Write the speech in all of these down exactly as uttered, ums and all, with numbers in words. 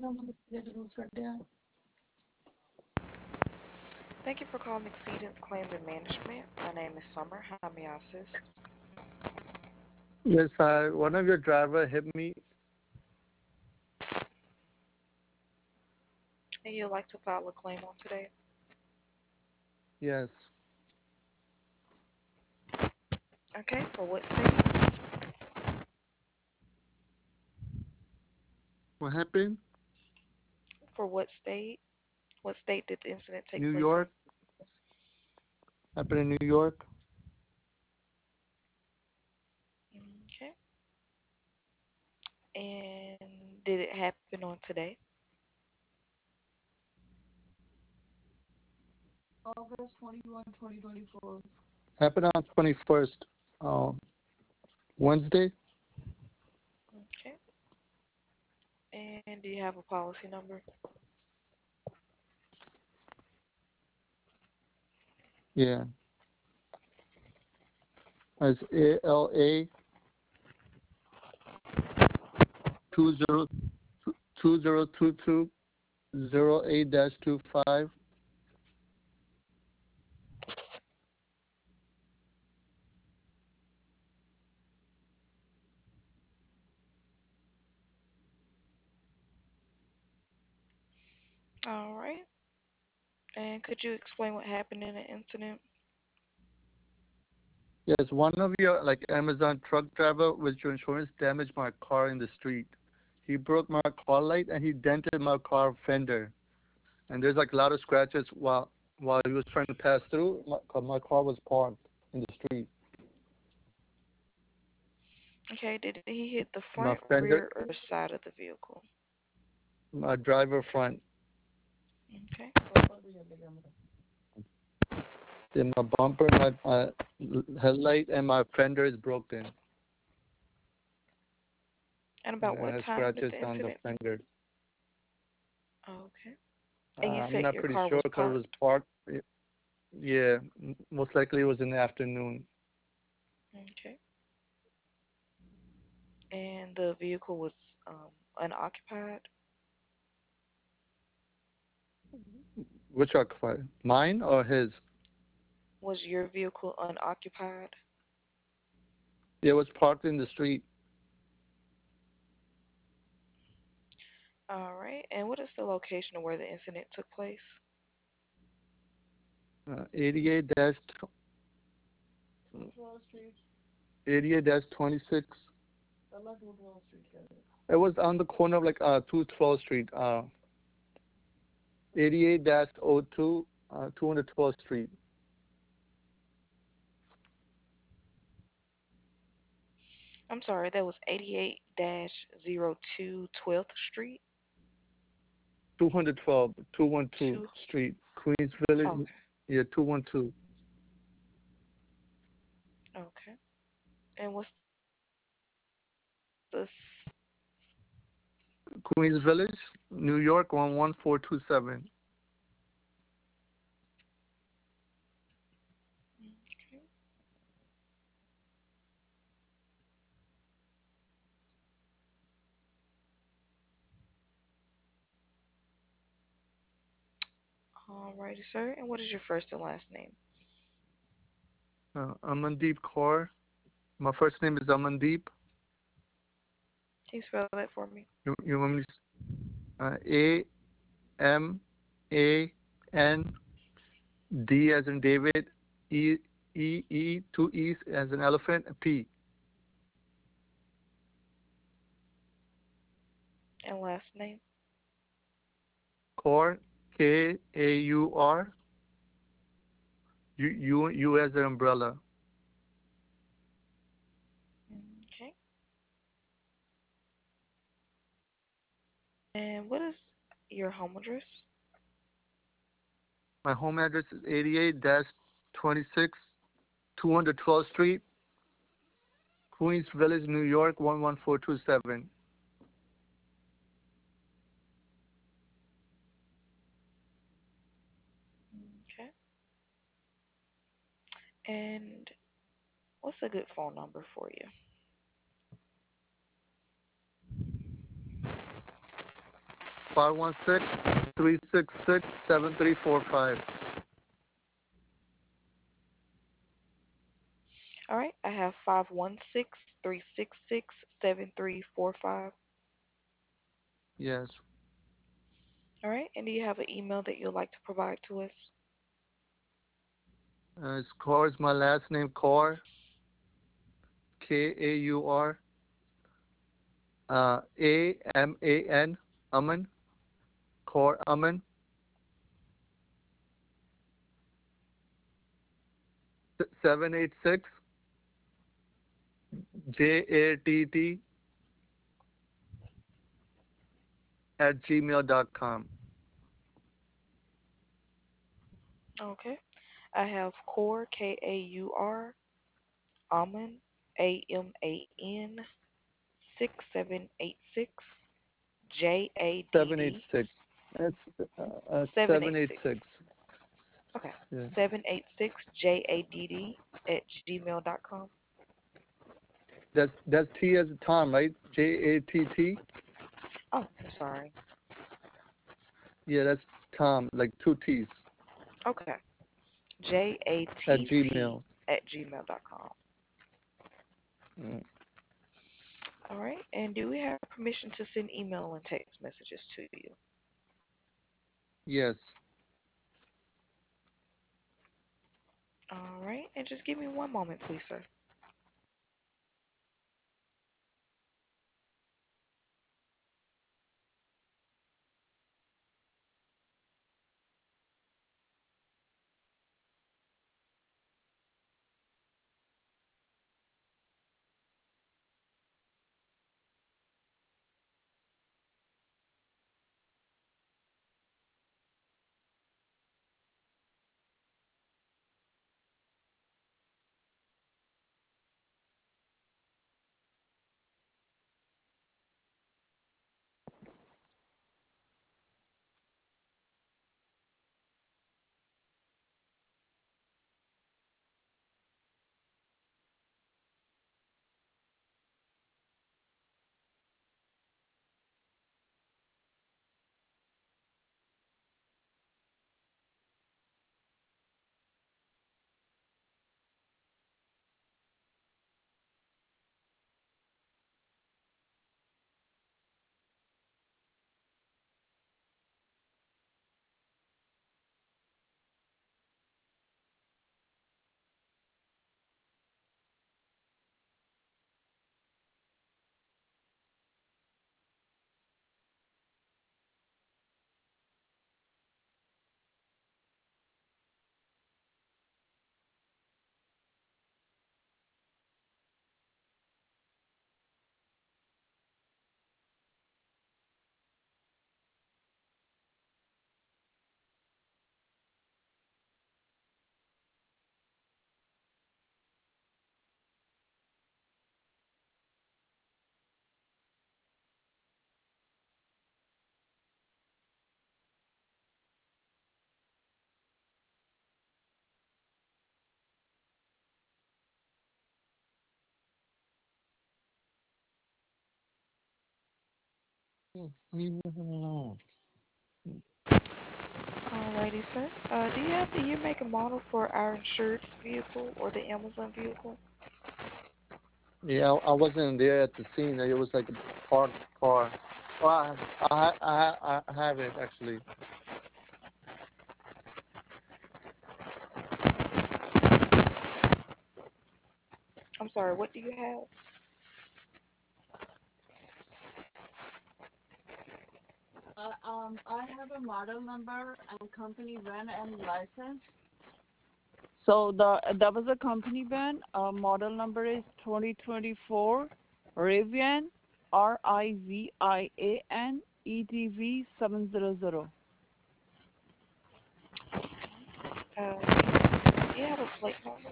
Thank you for calling Exceedance Claims and Management. My name is Summer. How may I assist? Yes, I, one of your driver hit me. And you'd like to file a claim on today? Yes. Okay, for what state? What happened? For what state? What state did the incident take New place in? York. Happened in New York. Okay. And did it happen on today? Happened on twenty-first. Um, Wednesday. Okay. And do you have a policy number? Yeah. As A L A two zero two zero two two zero eight dash two five. All right. And could you explain what happened in the incident? Yes, one of your like Amazon truck driver with your insurance damaged my car in the street. He broke my car light and he dented my car fender. And there's like a lot of scratches while while he was trying to pass through. My, 'cause my car was parked in the street. Okay, did he hit the front, My rear, fender, or side of the vehicle? my driver front, Okay. then my bumper, my, my headlight, and my fender is broken. And And about I what have time did scratches the on the incident? fender. Okay. Uh, And you I'm said not your pretty car sure was because it was parked? parked. Yeah, most likely it was in the afternoon. Okay. And the vehicle was um, unoccupied? Which truck? Mine or his? Was your vehicle unoccupied? Yeah, it was parked in the street. All right. And what is the location of where the incident took place? Uh, eighty-eight dash eighty-eight dash twenty-six. It was on the corner of like uh two twelve Street, uh eighty-eight dash oh two, uh two twelfth Street. I'm sorry, that was eighty-eight dash zero two twelfth Street? two twelve, two one two Two. Street, Queens Village. Okay. Yeah, two one two. Okay. And what's the. Queens Village, New York, one one four two seven. Okay. Alrighty, sir. And what is your first and last name? Uh, Amandeep Kaur. My first name is Amandeep. Can you spell that for me? You, you want me to, uh, A M A N D as in David, E E E two E's as an elephant, P. And last name? Kaur, K A U R. U U U as an umbrella. Okay. And what is your home address? My home address is eighty-eight twenty-six, two twelfth Street, Queens Village, New York, one one four two seven. Okay. And what's a good phone number for you? five one six, three six six, seven three four five. All right, I have five one six, three six six, seven three four five. Yes. All right, and do you have an email that you'd like to provide to us? Uh, it's Kaur is my last name, Kaur, K A U R, uh, A M A N, Aman, Kaur Aman, seven eight six, J A T T at gmail dot com. Okay. I have Core, K A U R, Aman, A M A N, six seven eight six, J A D D, seven eight six. That's uh, uh, seven eight seven eight six. six. Okay. Yeah. seven eight six J A D D at gmail dot com. That's that's T as Tom, right? J A T T. Oh, I'm sorry. Yeah, that's Tom, like two T's Okay. J A at T T Gmail. at gmail dot com. Mm. All right. And do we have permission to send email and text messages to you? Yes. All right. And just give me one moment, please, sir. Leave it alone. Alrighty, sir. Uh, do you have the year, make, and model for our insured vehicle or the Amazon vehicle? Yeah, I, I wasn't there at the scene. It was like a parked car. Well, I, I, I, I have it actually. I'm sorry, what do you have? Uh, um, I have a model number and company van and license. So the that was a company van. Uh, model number is twenty twenty-four Rivian, R I V I A N E D V seven zero zero. Uh, do you have a plate number?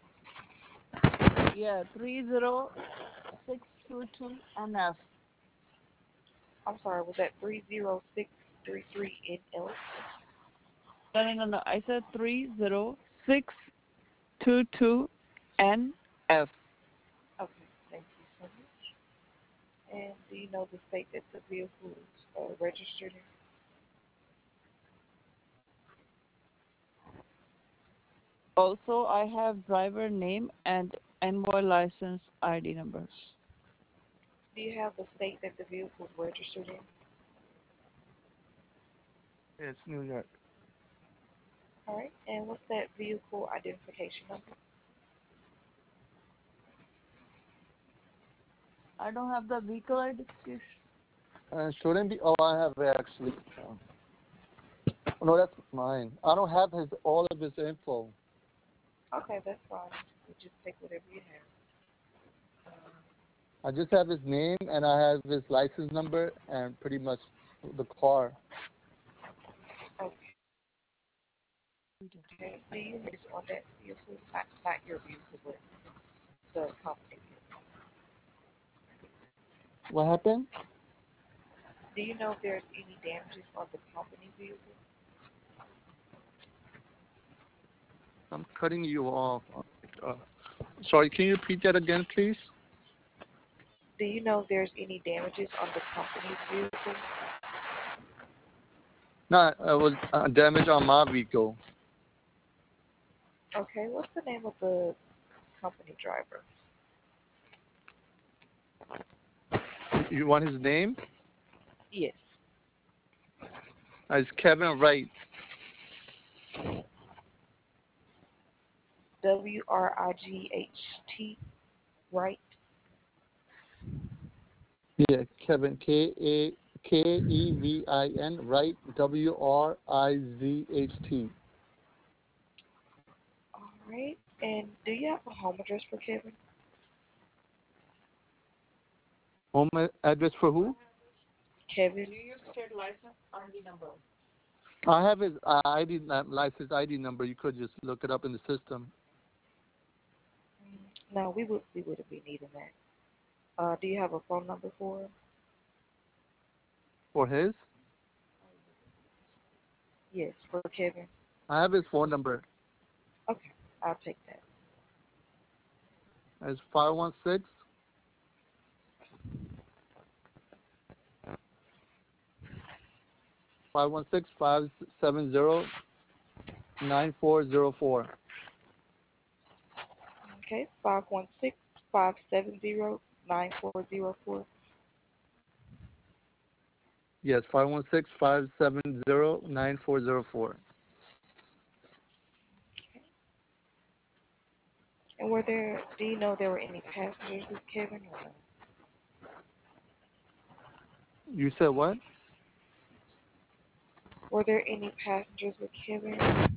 Yeah, three zero six two two N F. I'm sorry, was that three zero six three three N L? No, no, no, no. I said three zero six two two N F. Okay, thank you so much. And do you know the state that the vehicle is? uh, registered in? Also, I have driver name and N Y license I D numbers. Do you have the state that the vehicle is registered in? It's New York. All right. And what's that vehicle identification number? I don't have the vehicle identification. Uh, shouldn't be. Oh, I have it actually. Oh, no, that's mine. I don't have his all of his info. Okay, that's fine. You just take whatever you have. I just have his name and I have his license number and pretty much the car. Um, okay. Do you know is on that vehicle? Not, not your vehicle, but the company vehicle. What happened? Do you know if there's any damages on the company vehicle? I'm cutting you off. Uh, sorry, can you repeat that again, please? Do you know if there's any damages on the company's vehicle? No, it was uh, damage on my vehicle. Okay. What's the name of the company driver? You want his name? Yes. Uh, it's Kevin Wright. W R I G H T, right? Yeah, Kevin K A K E V I N Wright W R I Z H T. All right. And do you have a home address for Kevin? Home a- address for who? Kevin. Do you state license I D number? I have his uh, I D li- license I D number. You could just look it up in the system. Mm, no, we would we wouldn't be needing that. Uh, do you have a phone number for him? For his, Yes, for Kevin. I have his phone number. Okay, I'll take that. It's five one six five one six five seven zero nine four zero four. Okay, five one six five seven zero nine four zero four. Yes, five one six five seven zero nine four zero four. Okay. And were there? Do you know there were any passengers with Kevin or no? You said what? Were there any passengers with Kevin?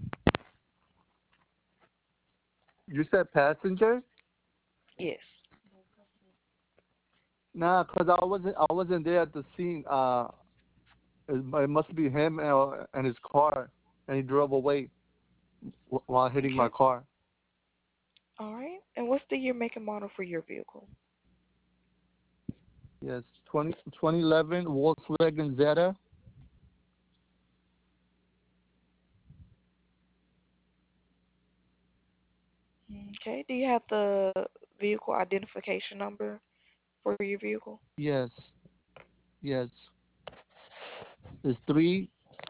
You said passenger? Yes. Nah, cause I wasn't I wasn't there at the scene. Uh, it, it must be him and, and his car, and he drove away wh- while hitting my Okay. car. All right. And what's the year, make, and model for your vehicle? Yes, twenty twenty eleven Volkswagen Zeta. Okay. Do you have the vehicle identification number for your vehicle? Yes, yes. It's three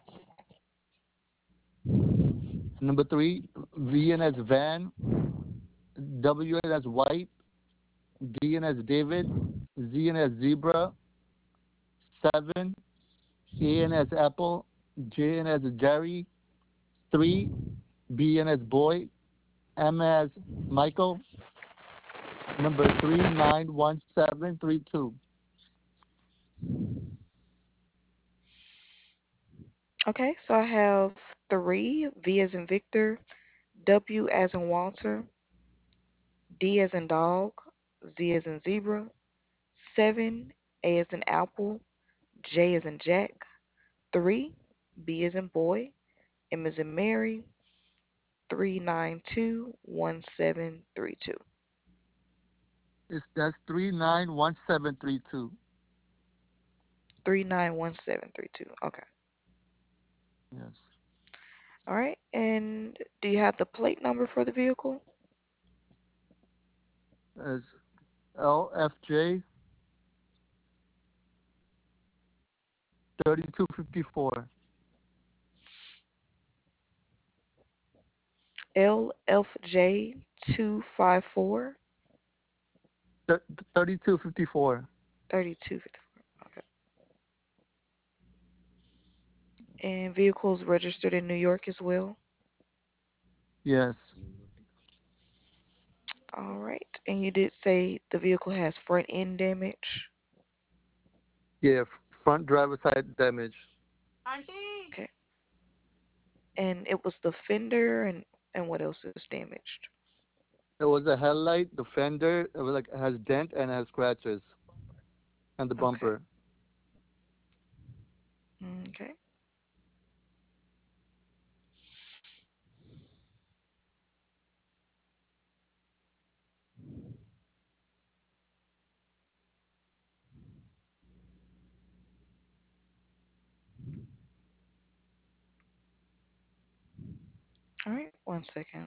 number three V N as van, W N as white, D N as David, Z N as zebra, seven, A N as apple, J N as Jerry, three, B N as boy, M as Michael, number three nine one seven three two. Okay. So I have three, V as in Victor, W as in Walter, D as in dog, Z as in zebra, seven, A as in apple, J as in Jack, three, B as in boy, M as in Mary, three nine two one seven three two. It's that's three nine one seven three two. Three nine one seven three two. Okay. Yes. All right. And do you have the plate number for the vehicle? It's L F J thirty-two fifty-four. L F J two five four Thir- thirty-two fifty-four. thirty two fifty four. Okay. And vehicles registered in New York as well. Yes. All right. And you did say the vehicle has front end damage. Yeah, f- front driver side damage. Auntie. Okay. And it was the fender and and what else is damaged? It was a headlight, the fender, it was like it has dent and has scratches, and the Okay. bumper. Okay. All right. One second.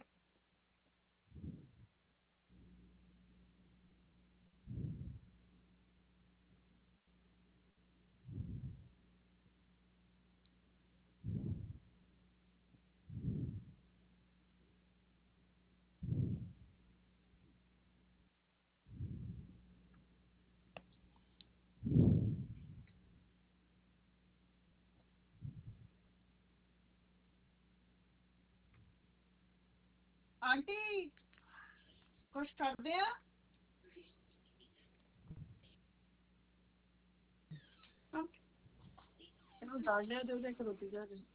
Auntie. कुछ कर दिया? हाँ, इन्हों डाल दिया तो उसे रोटी जा रही।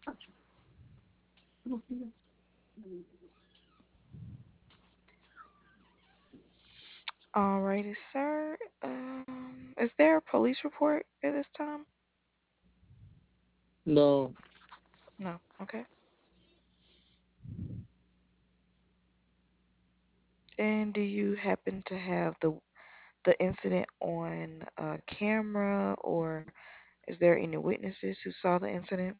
रोटी। Alrighty, sir. Um, is there a police report at this time? No, No. Okay. And do you happen to have the the incident on uh, camera, or is there any witnesses who saw the incident?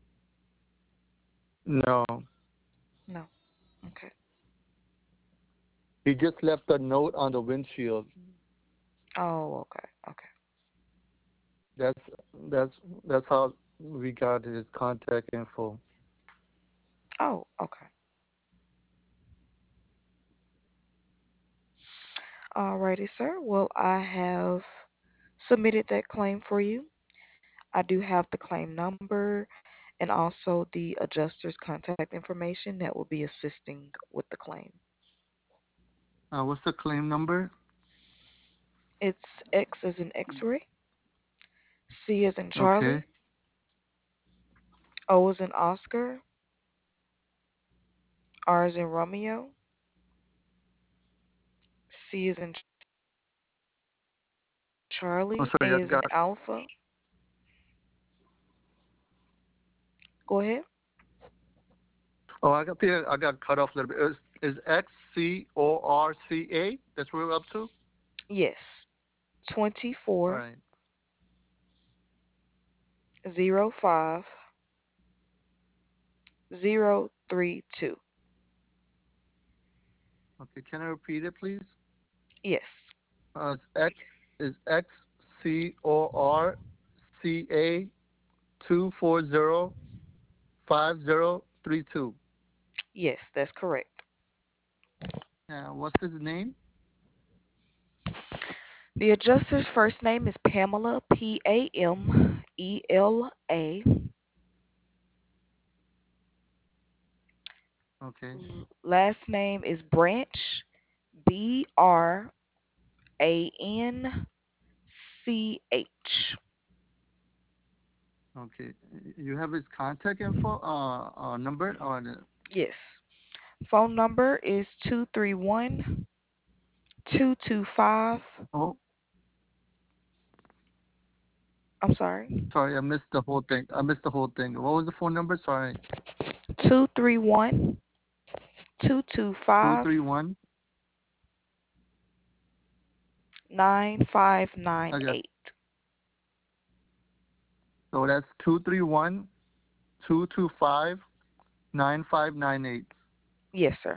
no. No. Okay. He just left a note on the windshield. Oh, okay. Okay. That's that's that's how we got his contact info. Oh, okay. Alrighty, sir. Well, I have submitted that claim for you. I do have the claim number and also the adjuster's contact information that will be assisting with the claim. Uh, what's the claim number? It's X as in X-ray, C as in Okay. Charlie, O as in Oscar, R as in Romeo, C as in Oh, Charlie, sorry, A I as in got. Alpha. Go ahead. Oh, I got the. I got cut off a little bit. Is is X C O R C A? That's where we're up to. Yes. All twenty-four right. zero five zero three two. Okay. Can I repeat it, please? Yes. Uh, it's X is X C O R C A two four zero five zero three two. Yes, that's correct. Uh, what's his name? The adjuster's first name is Pamela, P A M E L A. Okay. Last name is Branch, B R A N C H. Okay. You have his contact info, uh, uh number on it. Yes. Phone number is two three one two two five. Oh, I'm sorry. sorry, I missed the whole thing. I missed the whole thing. What was the phone number? Sorry. two three one two two Two five three one. nine five I nine got. eight. So that's two three one two two five nine five nine eight. Yes, sir.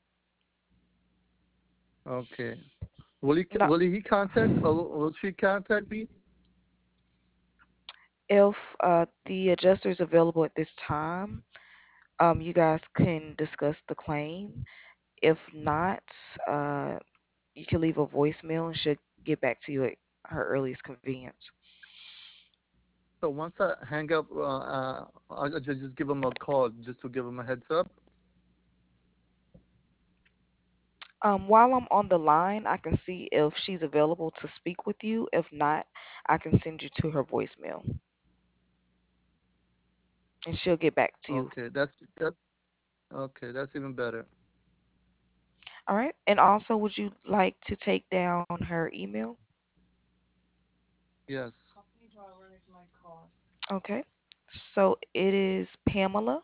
Okay. Will he No, will he contact or will she contact me? If uh, the adjuster is available at this time, um, you guys can discuss the claim. If not, uh, you can leave a voicemail and she'll get back to you at her earliest convenience. So once I hang up, uh, uh, I'll just just give them a call just to give them a heads up. Um, while I'm on the line, I can see if she's available to speak with you. If not, I can send you to her voicemail and she'll get back to you. Okay, that's that. Okay, that's even better. All right. And also, would you like to take down her email? Yes. Company driver is my car. Okay. So it is Pamela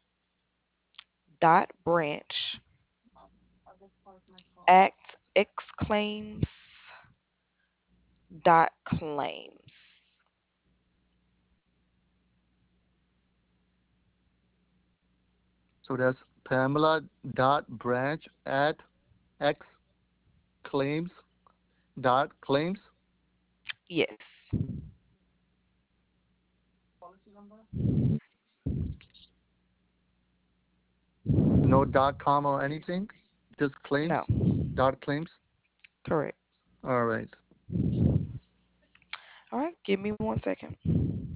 dot branch Um, I just parked my car. at exclaims dot claims. So that's Pamela dot branch at x claims dot claims. Yes. Policy number? No dot com or anything. Just No. claims dot claims. Correct. All right. All right. Give me one second.